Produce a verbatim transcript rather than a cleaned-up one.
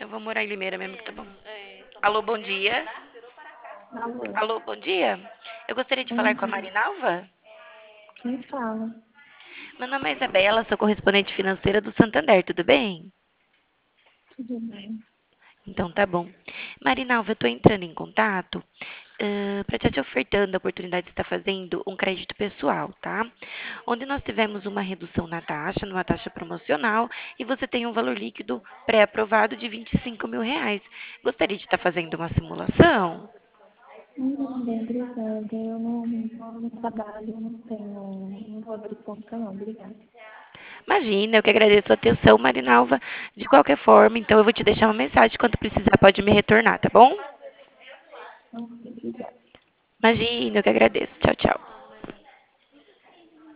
Eu vou morar em Limeira mesmo que tá bom. É, só Alô, daqui bom pra me dia. mudar, virou para cá. Alô, Alô, bom dia. Eu gostaria de bom falar com a dia. Marinalva. Quem fala? Meu nome é Isabela, sou correspondente financeira do Santander, tudo bem? Tudo bem? Então tá bom. Marinalva, eu tô entrando em contato para estar te ofertando a oportunidade de estar fazendo um crédito pessoal, tá? Onde nós tivemos uma redução na taxa, numa taxa promocional, e você tem um valor líquido pré-aprovado de vinte e cinco mil reais. Gostaria de estar fazendo uma simulação? Não, bem, obrigada. Eu não, não, não trabalho, não tenho, não vou abrir conta não, obrigada. Imagina, eu que agradeço a atenção, Marinalva. De qualquer forma, então eu vou te deixar uma mensagem. Quando precisar, pode me retornar, tá bom? Ok, obrigada. Imagina, eu que agradeço. Tchau, tchau.